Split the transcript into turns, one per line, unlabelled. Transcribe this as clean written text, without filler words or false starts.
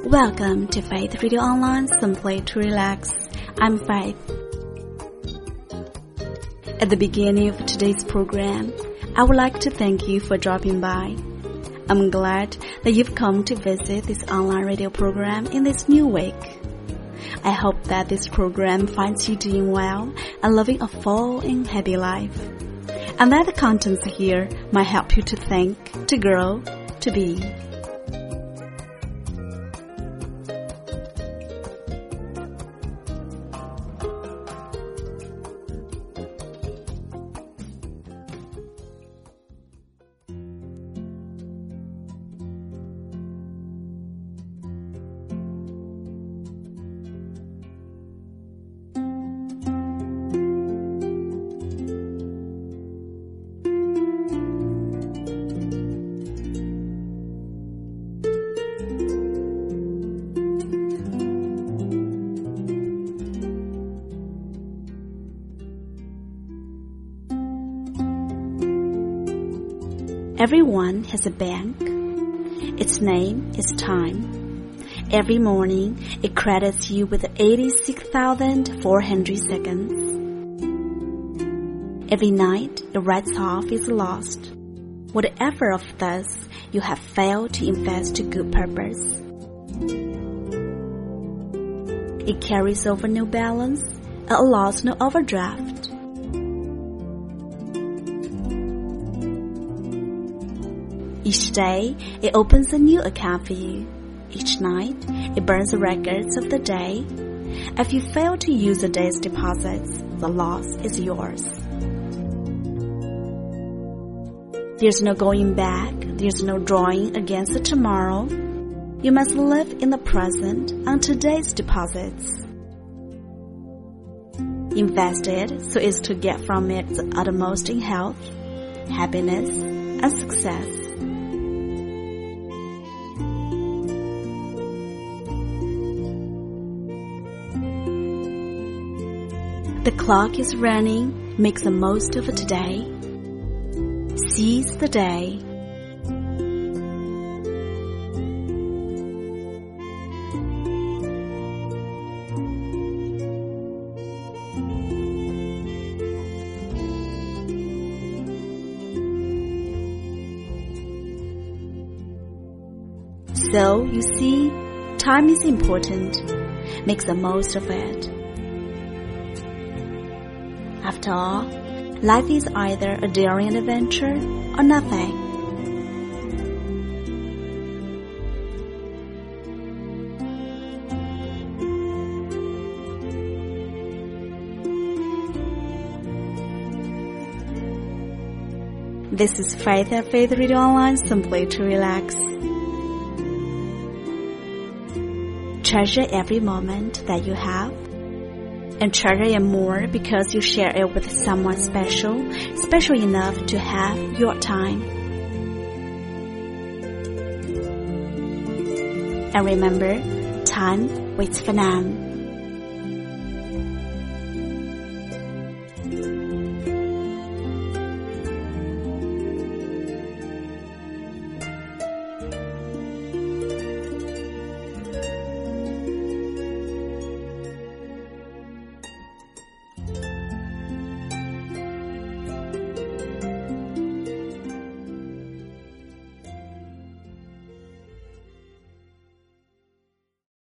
Welcome to Faith Radio Online, simply to relax. I'm Faith. At the beginning of today's program, I would like to thank you for dropping by. I'm glad that you've come to visit this online radio program in this new week. I hope that this program finds you doing well and living a full and happy life, and that the contents here might help you to think, to grow, to be. Everyone has a bank. Its name is time. Every morning, it credits you with 86,400 seconds. Every night, it writes off its loss. Whatever of this you have failed to invest to good purpose. It carries over no balance, and allows no overdraft. Each day, it opens a new account for you. Each night, it burns the records of the day. If you fail to use the day's deposits, the loss is yours. There's no going back. There's no drawing against the tomorrow. You must live in the present on today's deposits. Invest it so as to get from it the uttermost in health, happiness, and success. The clock is running, make the most of today. Seize the day. So, you see, time is important. Make the most of it. After all, life is either a daring adventure or nothing. This is Faith at Faith Radio Online, simply to relax. Treasure every moment that you have. And treasure it more because you share it with someone special enough to have your time. And remember, time waits for none.